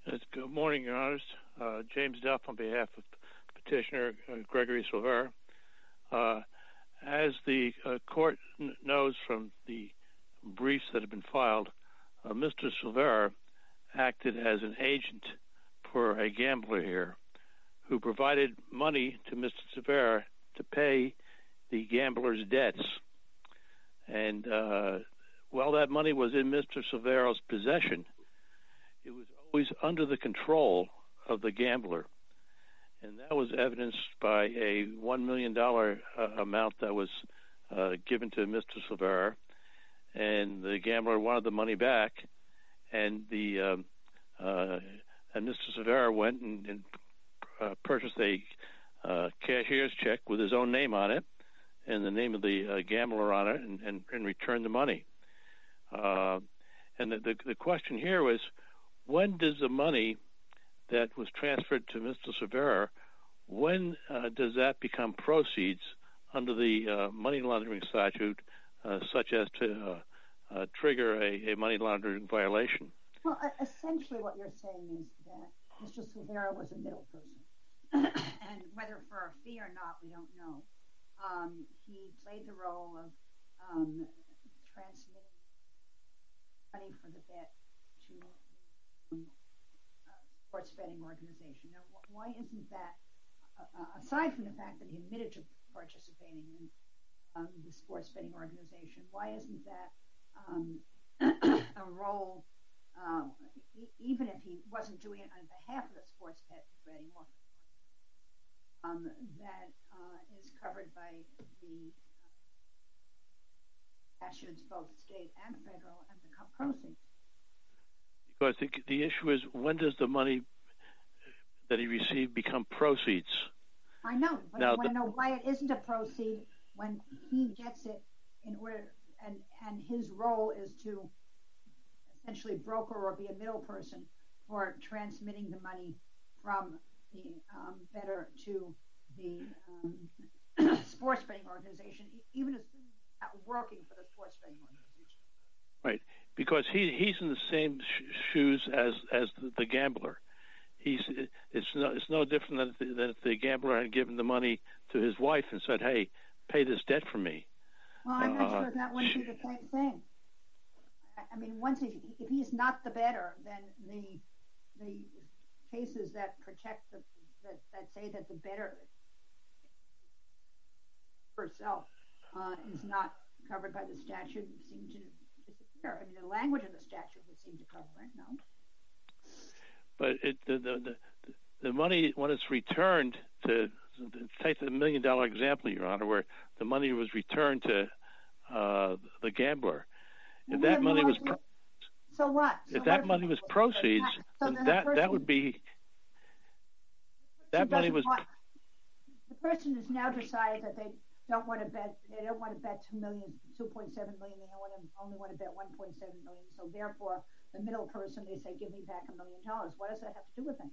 Good morning, Your Honors. James Duff on behalf of Petitioner Gregory Silvera. As the court knows from the briefs that have been filed, Mr. Silvera acted as an agent for a gambler here who provided money to Mr. Silvera to pay the gambler's debts. And while that money was in Mr. Silvera's possession, it was always under the control of the gambler. And that was evidenced by a $1 million amount that was given to Mr. Silvera. And the gambler wanted the money back. And Mr. Silvera went and purchased a cashier's check with his own name on it and the name of the gambler on it and returned the money. And the question here was, when does the money that was transferred to Mr. Silvera, when does that become proceeds under the money laundering statute, such as to trigger a money laundering violation? Well, essentially what you're saying is that Mr. Silvera was a middle person. And whether for a fee or not, we don't know. He played the role of transmitting money for the bet to sports betting organization. Now, why isn't that, aside from the fact that he admitted to participating in the sports betting organization, why isn't that a role, even if he wasn't doing it on behalf of the sports betting organization, that is covered by the statutes, both state and federal, and the proceeds? Because the issue is, when does the money that he received become proceeds? I know, but I want to know why it isn't a proceed when he gets it in order, and his role is to essentially broker or be a middle person for transmitting the money from the bettor to the sports betting organization, even assuming he's not working for the sports betting organization. Right, because he's in the same shoes as the gambler. It's no different than if the gambler had given the money to his wife and said, "Hey, pay this debt for me." Well, I'm not sure that wouldn't be the same thing. I mean, if he's not the bettor, then the cases that protect that say that the bettor herself is not covered by the statute seem to disappear. I mean, the language of the statute would seem to cover it, no? But the money, when it's returned to, take the $1 million example, Your Honor, where the money was returned to the gambler. If that money was so what? If that money was proceeds, then that would be that money was. The person has now decided that they don't want to bet. They don't want to bet 2.7 million. They only want to bet 1.7 million. So therefore, the middle person, they say, "Give me back $1 million." What does that have to do with it?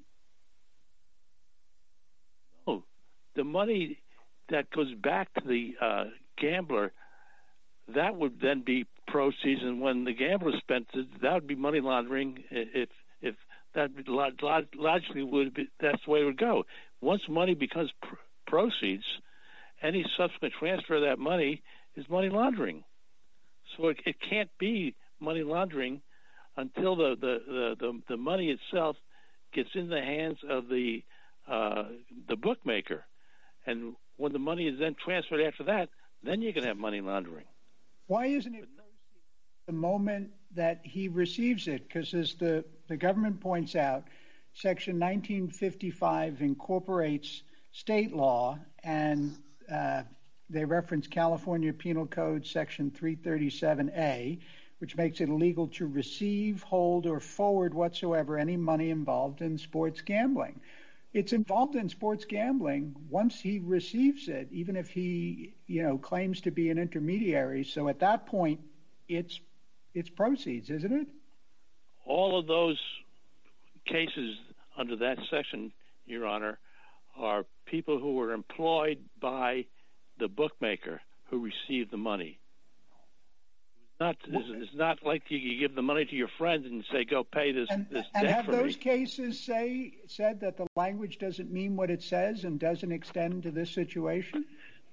Oh, the money that goes back to the gambler, that would then be proceeds, and when the gambler spent it, that would be money laundering. If that logically would be, that's the way it would go. Once money becomes proceeds, any subsequent transfer of that money is money laundering. So it can't be money laundering until the money itself gets in the hands of the bookmaker, and when the money is then transferred after that, then you can have money laundering. Why isn't it the moment that he receives it? Because as the government points out, Section 1955 incorporates state law, and they reference California Penal Code Section 337A, which makes it illegal to receive, hold, or forward whatsoever any money involved in sports gambling. It's involved in sports gambling once he receives it, even if he, claims to be an intermediary. So at that point, it's proceeds, isn't it? All of those cases under that section, Your Honor, are people who were employed by the bookmaker who received the money. It's not like you give the money to your friends and say, "Go pay this and debt have for those me." cases said that the language doesn't mean what it says and doesn't extend to this situation?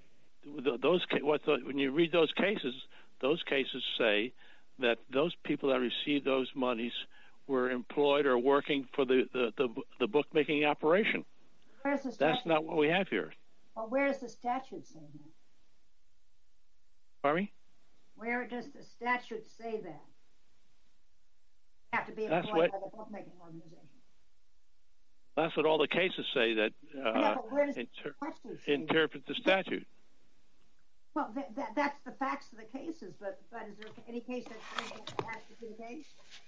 When you read those cases say that those people that received those monies were employed or working for the bookmaking operation. That's not what we have here. Well, where does the statute say that? Pardon me? Where does the statute say that? You have to be employed by the bookmaking organization. That's what all the cases say that interpret the statute. Well, that's the facts of the cases, but is there any case that says that has to be the case?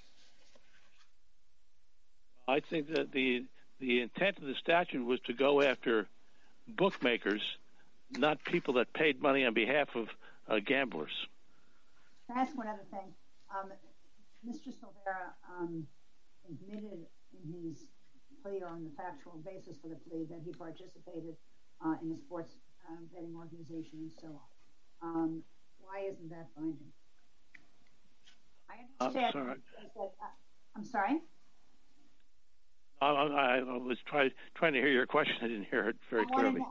I think that the intent of the statute was to go after bookmakers, not people that paid money on behalf of gamblers. Can I ask one other thing? Mr. Silvera admitted in his plea or on the factual basis for the plea that he participated in a sports betting organization and so on. Why isn't that binding? I understand. I'm sorry? I was trying to hear your question. I didn't hear it very clearly.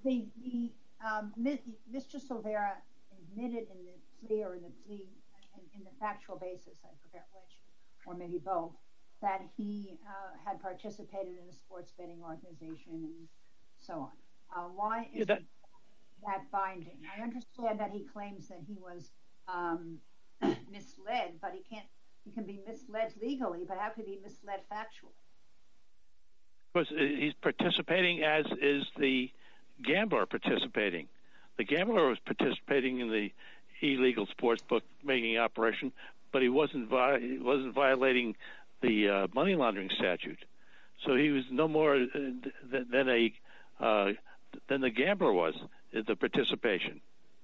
Mr. Silvera admitted in the plea or in the factual basis, I forget which, or maybe both, that he had participated in a sports betting organization and so on. Why is that binding? I understand that he claims that he was misled, but he can be misled legally, but how could he be misled factually? Because he's participating as is the gambler participating. The gambler was participating in the illegal sports bookmaking operation, but he wasn't violating the money laundering statute. So he was no more than the gambler was in the participation.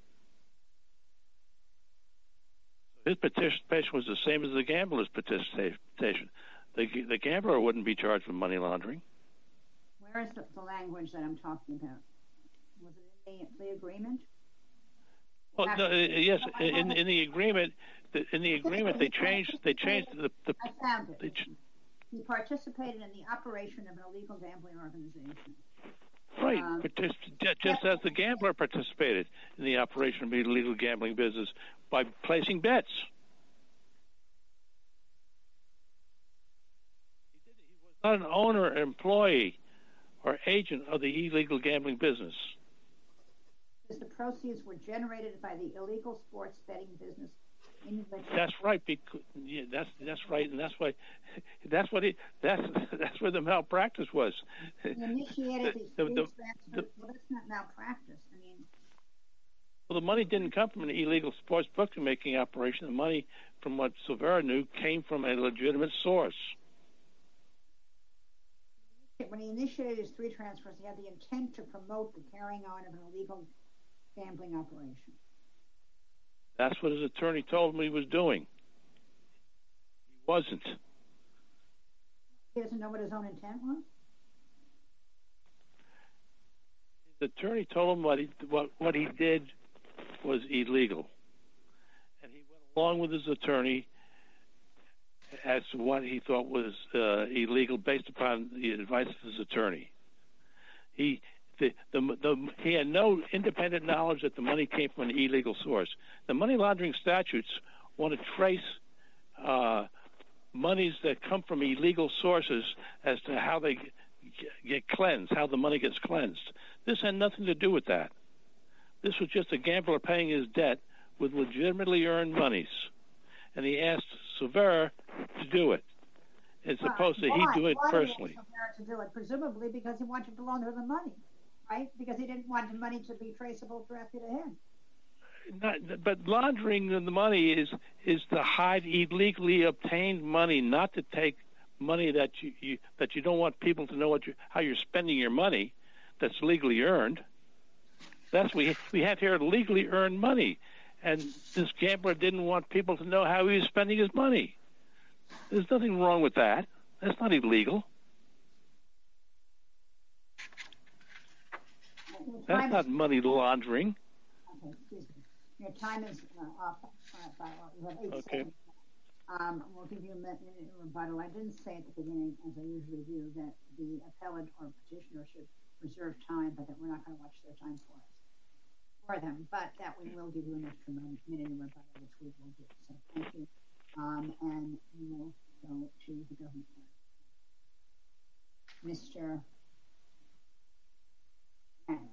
His participation was the same as the gambler's participation. The gambler wouldn't be charged with money laundering. Where is the language that I'm talking about? Was it in the agreement? Well, no, yes, in the agreement. In the agreement, they changed the. I found it. He participated in the operation of an illegal gambling organization. Right, just as the gambler participated in the operation of the illegal gambling business by placing bets. He was not an owner, employee, or agent of the illegal gambling business. Because the proceeds were generated by the illegal sports betting business. That's right. That's right, and that's where the malpractice was. He initiated these transfers. Well, that's not malpractice. Well, the money didn't come from an illegal sports bookmaking operation. The money, from what Silvera knew, came from a legitimate source. When he initiated his 3 transfers, he had the intent to promote the carrying on of an illegal gambling operation. That's what his attorney told him he was doing. He wasn't. He doesn't know what his own intent was? His attorney told him what he did was illegal. And he went along with his attorney as to what he thought was illegal based upon the advice of his attorney. He had no independent knowledge that the money came from an illegal source. The money laundering statutes want to trace monies that come from illegal sources as to how they get cleansed, how the money gets cleansed. This had nothing to do with that. This was just a gambler paying his debt with legitimately earned monies. And he asked Silvera to do it. As opposed to he do it personally. Why did Silvera to do it? Presumably because he wanted to launder the money, right? Because he didn't want the money to be traceable directly to him. But laundering the money is to hide illegally obtained money, not to take money that you don't want people to know how you're spending your money that's legally earned. That's we have here legally earned money, and this gambler didn't want people to know how he was spending his money. There's nothing wrong with that. That's not illegal. That's not money laundering. Okay, excuse me. Your time is up. You have 8 seconds. We'll give you a minute rebuttal. I didn't say at the beginning, as I usually do, that the appellant or petitioner should reserve time, but that we're not going to watch their time for them. But that we will give you an extra minute in rebuttal, which we will do. So thank you. And we will go to the government. Mr. Yang.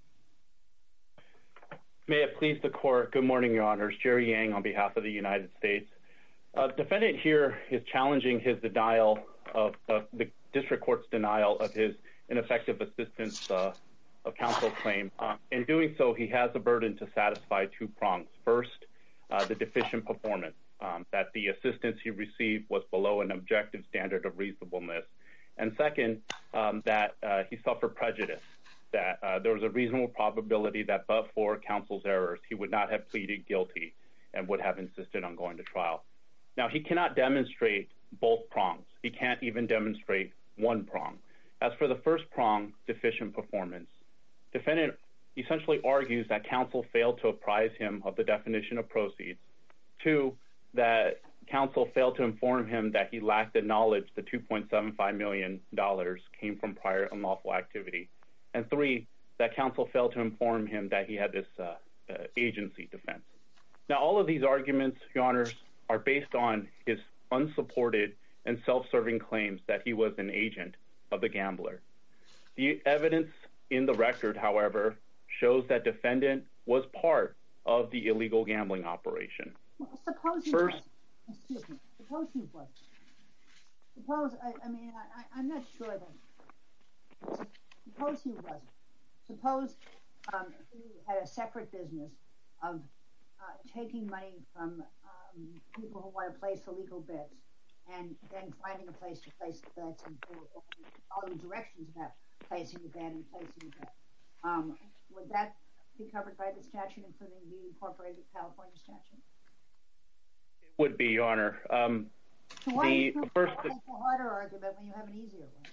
May it please the court. Good morning, Your Honors. Jerry Yang on behalf of the United States. Defendant here is challenging his denial of the district court's denial of his ineffective assistance of counsel claim. In doing so, he has a burden to satisfy 2 prongs. First, the deficient performance, that the assistance he received was below an objective standard of reasonableness. And second, that he suffered prejudice, that there was a reasonable probability that but for counsel's errors, he would not have pleaded guilty and would have insisted on going to trial. Now, he cannot demonstrate both prongs. He can't even demonstrate 1 prong. As for the first prong, deficient performance, defendant essentially argues that counsel failed to apprise him of the definition of proceeds. 2, that counsel failed to inform him that he lacked the knowledge the $2.75 million came from prior unlawful activity. And 3, that counsel failed to inform him that he had this agency defense. Now, all of these arguments, Your Honors, are based on his unsupported and self-serving claims that he was an agent of the gambler. The evidence in the record, however, shows that defendant was part of the illegal gambling operation. Well, suppose he was. Excuse me. Suppose he was. Suppose, I'm not sure that. Suppose he wasn't. Suppose he had a separate business of taking money from people who want to place illegal bets and then finding a place to place the bets and following directions about placing the bet and placing the bet. Would that be covered by the statute, including the incorporated California statute? It would be, Your Honor. So why do you make a harder argument when you have an easier one?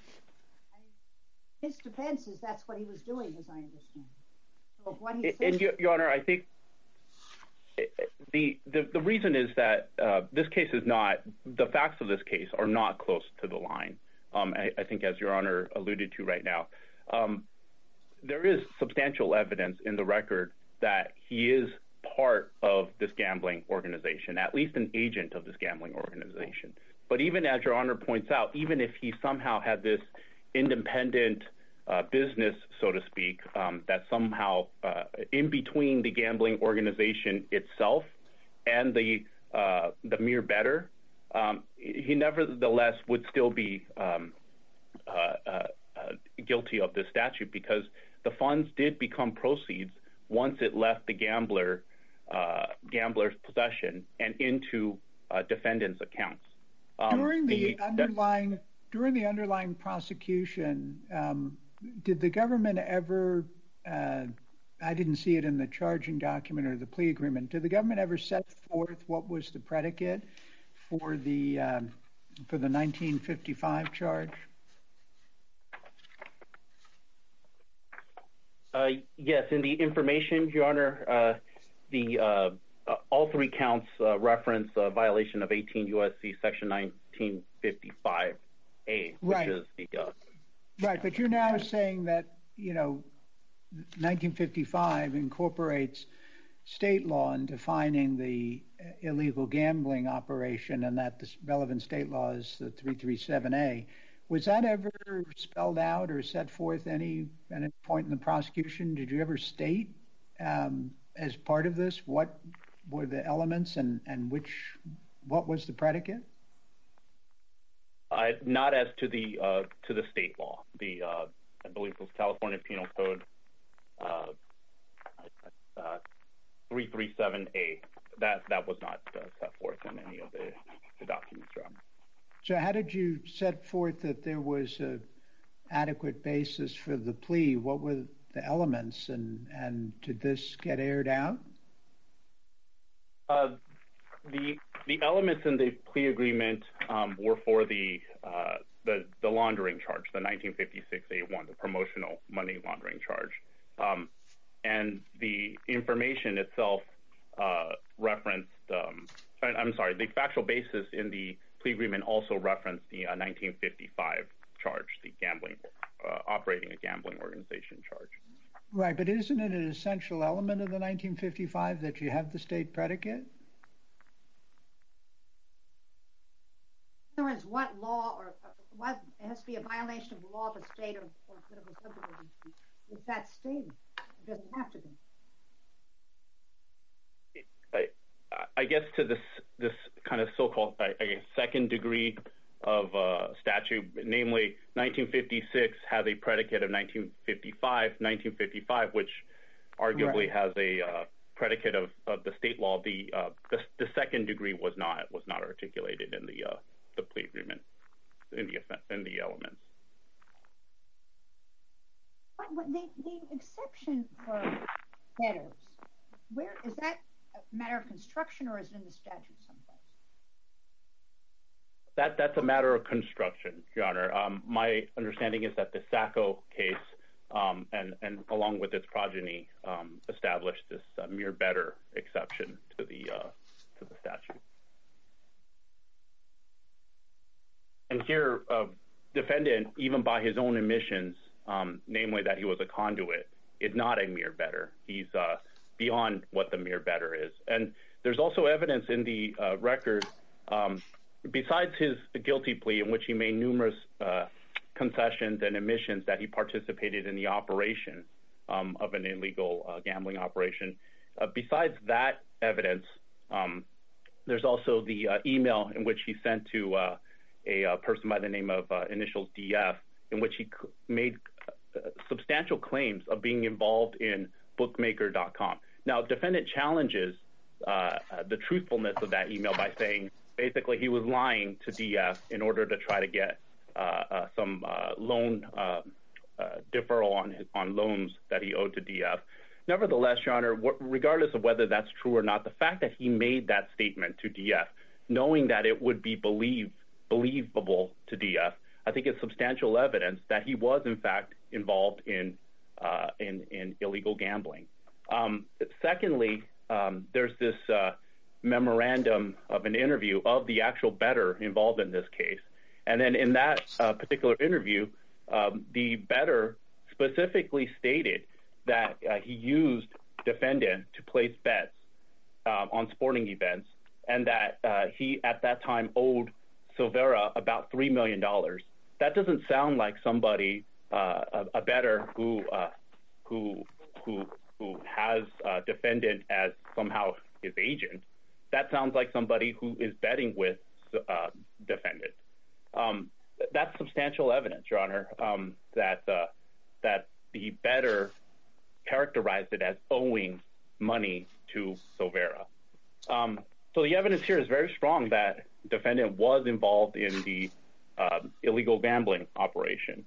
His defense is that's what he was doing, as I understand. So what he said, and Your Honor, I think the reason is that this case is not, the facts of this case are not close to the line. I think, as Your Honor alluded to right now, there is substantial evidence in the record that he is part of this gambling organization, at least an agent of this gambling organization. But even as Your Honor points out, even if he somehow had this independent business, so to speak, that somehow in between the gambling organization itself and the mere bettor, he nevertheless would still be guilty of this statute because the funds did become proceeds once it left the gambler's possession and into defendant's accounts. During the underlying prosecution, did the government ever, I didn't see it in the charging document or the plea agreement, did the government ever set forth what was the predicate for the 1955 charge? Yes, in the information, Your Honor, all 3 counts reference a violation of 18 U.S.C. Section 1955A, which is the... Right, but you're now saying that, 1955 incorporates state law in defining the illegal gambling operation and that the relevant state law is the 337A. Was that ever spelled out or set forth at any point in the prosecution? Did you ever state as part of this what were the elements and what was the predicate? Not as to the state law. I believe it was California Penal Code 337A. That was not set forth in any of the documents, Your Honor. So how did you set forth that there was an adequate basis for the plea? What were the elements and did this get aired out? The elements in the plea agreement were for the laundering charge, the 1956A1, the promotional money laundering charge. and the information itself referenced, the factual basis in the plea agreement also referenced the 1955 charge, the gambling, operating a gambling organization charge. Right, but isn't it an essential element of the 1955 that you have the state predicate? In other words, what law or what it has to be a violation of the law of the state or political subdivision if that's stated. It doesn't have to be. I guess to this kind of so-called second degree of statute, namely 1956 has a predicate of 1955, which arguably has a predicate of the state law. The second degree was not articulated in the plea agreement in the elements. The exception for debtors, where is that a matter of construction or is it in the statute someplace? That's a matter of construction, Your Honor. My understanding is that the Sacco case and along with its progeny established this mere better exception to the statute. And here, defendant, even by his own admissions, namely that he was a conduit, is not a mere better. He's beyond what the mere better is. And there's also evidence in the record, besides his guilty plea in which he made numerous concessions and admissions that he participated in the operation of an illegal gambling operation. Besides that evidence, there's also the email in which he sent to a person by the name of initials DF, in which he made substantial claims of being involved in bookmaker.com. Now, defendant challenges the truthfulness of that email by saying basically he was lying to DF in order to try to get some loan deferral on loans that he owed to DF. Nevertheless, Your Honor, regardless of whether that's true or not, the fact that he made that statement to DF, knowing that it would be believable to DF, I think it's substantial evidence that he was in fact involved in illegal gambling. Secondly, there's this memorandum of an interview of the actual bettor involved in this case. And then in that particular interview, the bettor specifically stated that he used defendant to place bets on sporting events, and that he at that time owed Silvera about $3 million. That doesn't sound like somebody, a bettor who has defendant as somehow his agent. That sounds like somebody who is betting with defendant. That's substantial evidence, Your Honor, that the bettor characterized it as owing money to Silvera. So the evidence here is very strong that defendant was involved in the illegal gambling operation.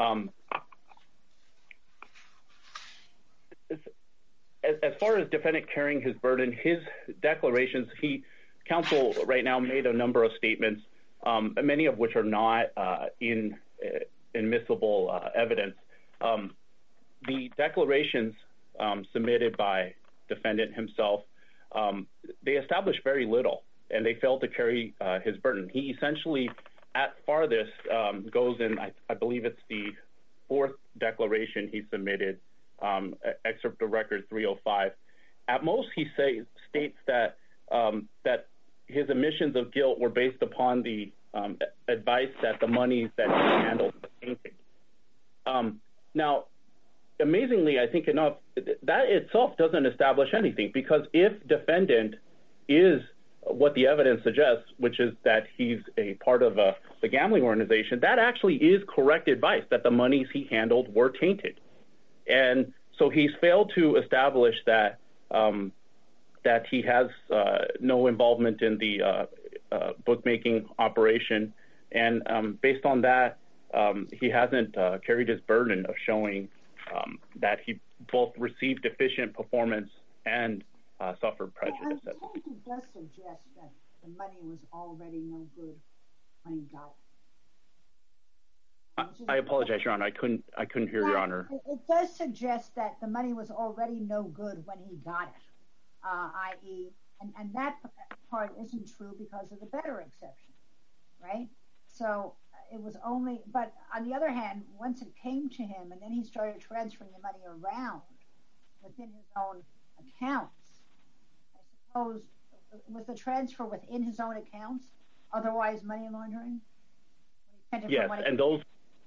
As far as defendant carrying his burden, his declarations, counsel right now made a number of statements, many of which are not admissible evidence. The declarations submitted by defendant himself, they established very little, and they failed to carry his burden. He essentially, at farthest, goes in, I believe it's the fourth declaration he submitted, excerpt of record 305. At most, he states that his admissions of guilt were based upon the advice that the monies that he handled were tainted. Now, amazingly, I think enough, that itself doesn't establish anything, because if defendant is what the evidence suggests, which is that he's a part of the gambling organization, that actually is correct advice, that the monies he handled were tainted. And so he's failed to establish that that he has no involvement in the bookmaking operation. And based on that, he hasn't carried his burden of showing that he both received deficient performance and suffered prejudice. I think it does suggest that the money was already no good when he got it. I apologize, Your Honor. I couldn't hear Your Honor. It does suggest that the money was already no good when he got it, i.e., and that part isn't true because of the better exception, right? So it was only, but on the other hand, once it came to him and then he started transferring the money around within his own accounts, I suppose, was the transfer within his own accounts, otherwise money laundering? Yes, and those,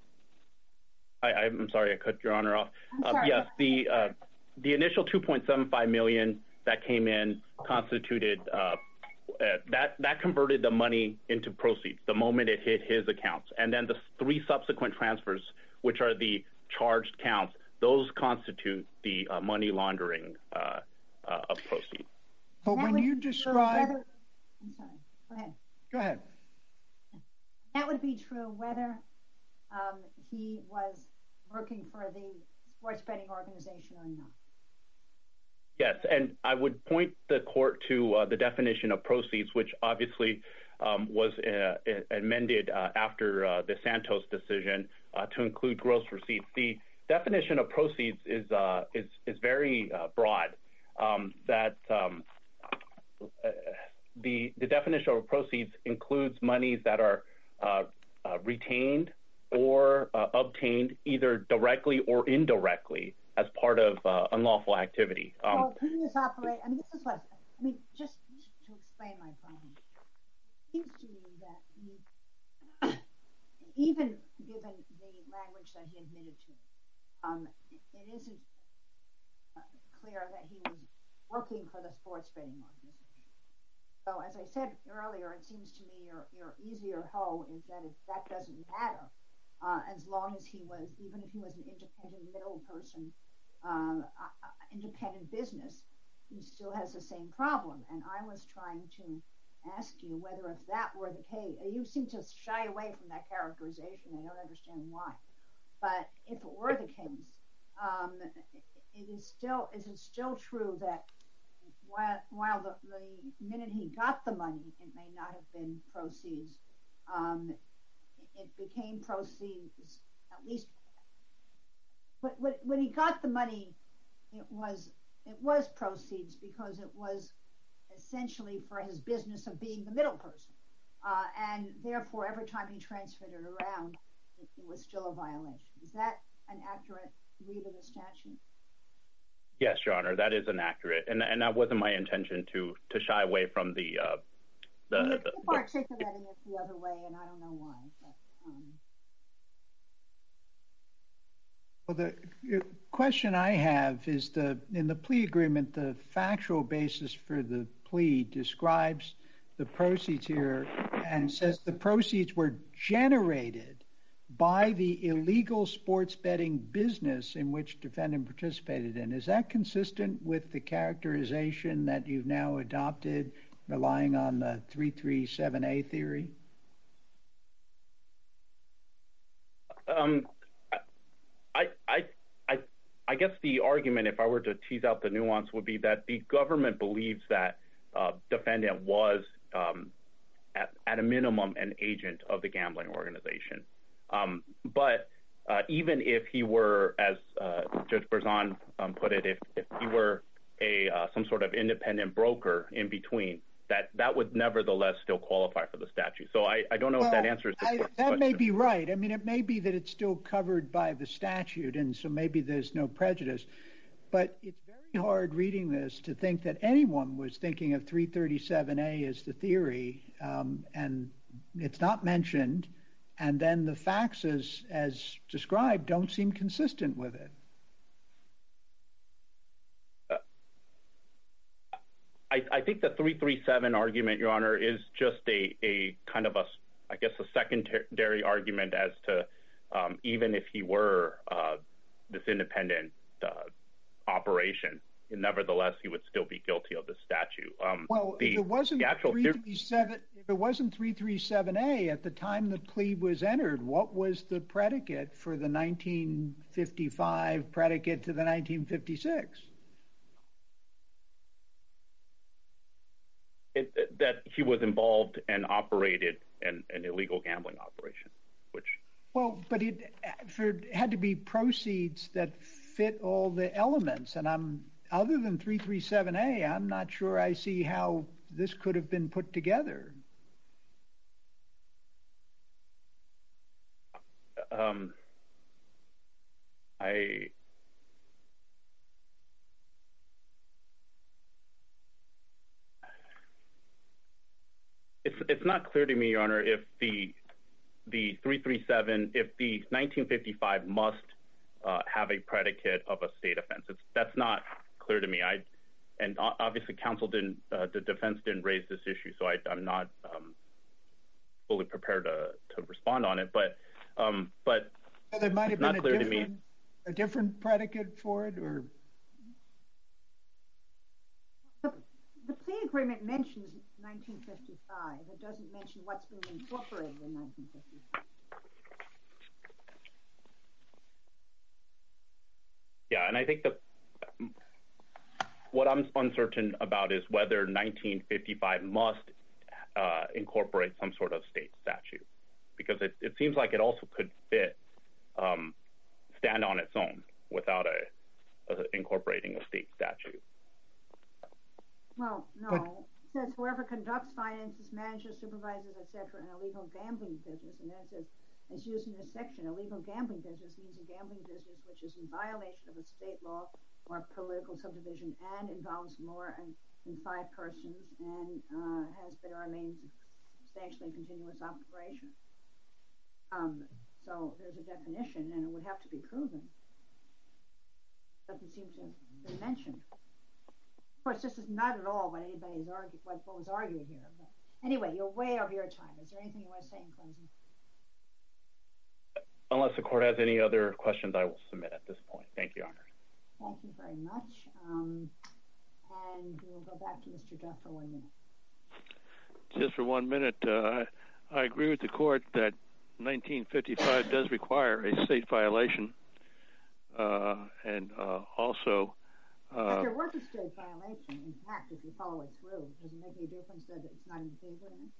I'm sorry, I cut Your Honor off. Yes, the initial $2.75 million that came in constituted, that converted the money into proceeds the moment it hit his accounts. And then the 3 subsequent transfers, which are the charged counts, those constitute the money laundering of proceeds. But when you describe... I'm sorry, go ahead. Go ahead. That would be true whether he was working for the sports betting organization or not. Yes, and I would point the court to the definition of proceeds, which obviously was amended after the Santos decision to include gross receipts. The definition of proceeds is very broad. The definition of proceeds includes monies that are retained or obtained either directly or indirectly as part of unlawful activity. So he was operating, this is what, just to explain my problem. It seems to me that he, even given the language that he admitted to, it isn't clear that he was working for the sports betting organization. So as I said earlier, it seems to me your easier hoe is that that doesn't matter as long as he was, even if he was an independent middle person, independent business, he still has the same problem. And I was trying to ask you whether if that were the case, you seem to shy away from that characterization. I don't understand why. But if it were the case, is it still true that while the minute he got the money, it may not have been proceeds, it became proceeds, at least, but when he got the money, it was proceeds because it was essentially for his business of being the middle person. And therefore, every time he transferred it around, it was still a violation. Is that an accurate read of the statute? Yes, Your Honor, that is inaccurate, and that wasn't my intention to shy away from the. People are articulating it the other way, and I don't know why. But, Well, the question I have is in the plea agreement, the factual basis for the plea describes the proceeds here and says the proceeds were generated by the illegal sports betting business in which defendant participated in. Is that consistent with the characterization that you've now adopted, relying on the 337A theory? I guess the argument, if I were to tease out the nuance, would be that the government believes that defendant was, at a minimum, an agent of the gambling organization. But even if he were, as Judge Berzon put it, if he were some sort of independent broker in between, that would nevertheless still qualify for the statute. So I don't know if that answers the question. That may be right. I mean, it may be that it's still covered by the statute, and so maybe there's no prejudice. But it's very hard reading this to think that anyone was thinking of 337A as the theory, and it's not mentioned. And then the facts, as described, don't seem consistent with it. I think the 337 argument, Your Honor, is just a kind of a secondary argument as to even if he were this independent operation, nevertheless, he would still be guilty of the statute. If it wasn't 337A at the time the plea was entered, what was the predicate for the 1955 predicate to the 1956? That he was involved and operated an illegal gambling operation, which Well, but it had to be proceeds that fit all the elements. And other than 337A, I'm not sure I see how this could have been put together. It's not clear to me, Your Honor, if the 337, if the 1955 must have a predicate of a state offense. That's not clear to me. And obviously, the defense didn't raise this issue, so I'm not fully prepared to respond on it. But there might have been a different predicate for it, or the plea agreement mentions 1955. It doesn't mention what's been incorporated in 1955. Yeah, and I think what I'm uncertain about is whether 1955 must incorporate some sort of state statute, because it seems like it also could stand on its own without incorporating a state statute. Well, no. It says whoever conducts, finances, manages, supervises, etc., an illegal gambling business, and then it says, as used in this section, illegal gambling business means a gambling business which is in violation of a state law or political subdivision and involves more than 5 persons and has been or remains substantially continuous operation. So there's a definition, and it would have to be proven. Doesn't seem to have been mentioned. Of course, this is not at all what anybody's argued, what was argued here. But anyway, you're way over your time. Is there anything you want to say in closing? Unless the court has any other questions, I will submit at this point. Thank you, Your Honor. Thank you very much. And we will go back to Mr. Duff for 1 minute. Just for 1 minute, I agree with the court that 1955 does require a state violation, and also. But there was a state violation. In fact, if you follow it through, does it make any difference that it's not in the plea agreement?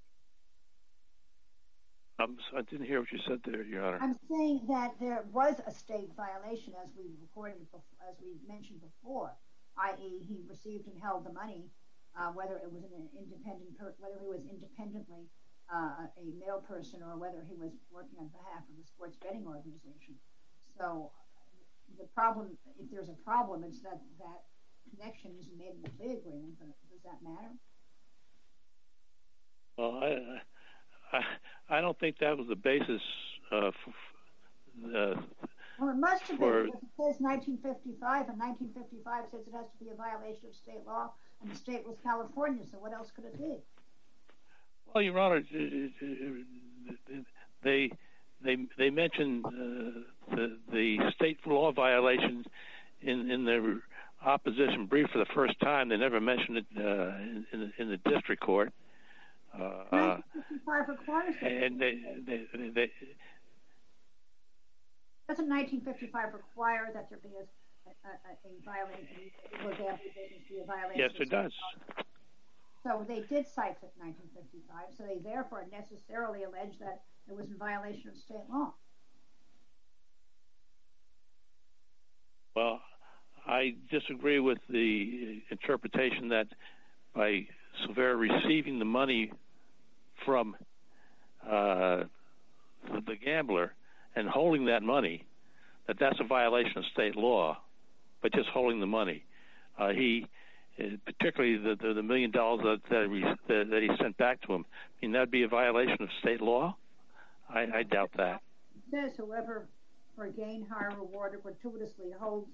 I didn't hear what you said there, Your Honor. I'm saying that there was a state violation, as we mentioned before, i.e., he received and held the money, whether he was independently a male person or whether he was working on behalf of a sports betting organization. So the problem, if there's a problem, it's that connection isn't made in the plea agreement. But does that matter? Well, I don't think that was the basis well, it must have been, because it says 1955, and 1955 says it has to be a violation of state law, and the state was California, so what else could it be? Well, Your Honor, they mentioned the state law violations in their opposition brief for the first time. They never mentioned it in the district court. 1955 requires it. And doesn't 1955 require that there be a violation? Yes, it does. So they did cite 1955, so they therefore necessarily allege that it was in violation of state law. Well, I disagree with the interpretation that by Silvera receiving the money from the gambler and holding that money, that's a violation of state law, but just holding the money. He, particularly the $1 million that he sent back to him, I mean, that'd be a violation of state law? I doubt that. It says whoever for gain, hire, reward, or gratuitously holds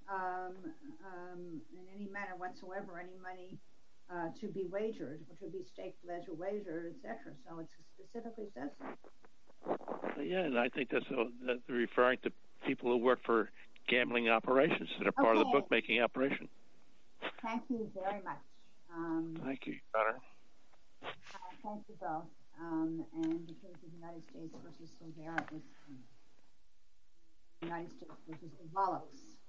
in any manner whatsoever any money to be wagered, which would be staked, pledged, or wagered, etc. So it specifically says that. Yeah, and I think that's referring to people who work for gambling operations that are part of the bookmaking operation. Thank you very much. Thank you, Connor. Thank you both. And the case of United States versus Silvera is United States versus Ivalox.